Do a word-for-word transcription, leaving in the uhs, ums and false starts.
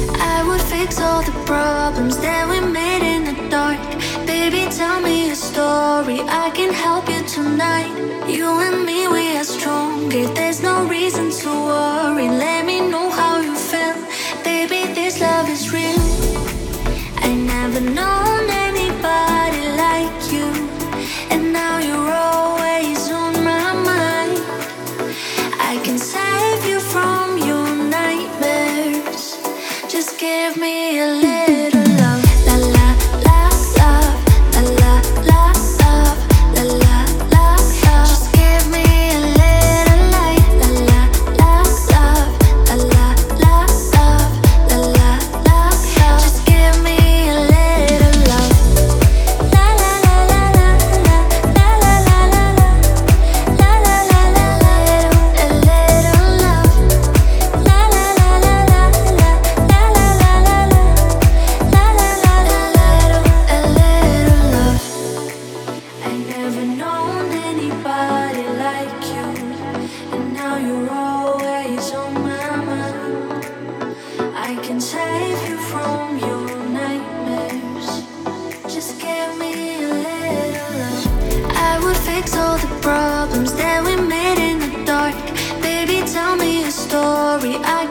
I would fix all the problems that we made in the dark. Baby, tell me a story, I can help you tonight. You and me, we are stronger, there's no reason to worry. Let me know how you feel, baby, this love is real. I never known anybody like you, and now you're always on my mind. I can save you from your nightmares. Just give me a little love. La la la love. La la la love. La la la love. Just give me a little light. La la la love. La la la love. La la la love. Just give me a little love. La la la la la la la la la la la la la la la. A little love. La la la la la la la la la la la la la la. A little love. I never known anybody like you, and now you're always on my mind. I can save you from your nightmares. Just give me a little love. I would fix all the problems that we made in the dark. Baby, tell me a story, I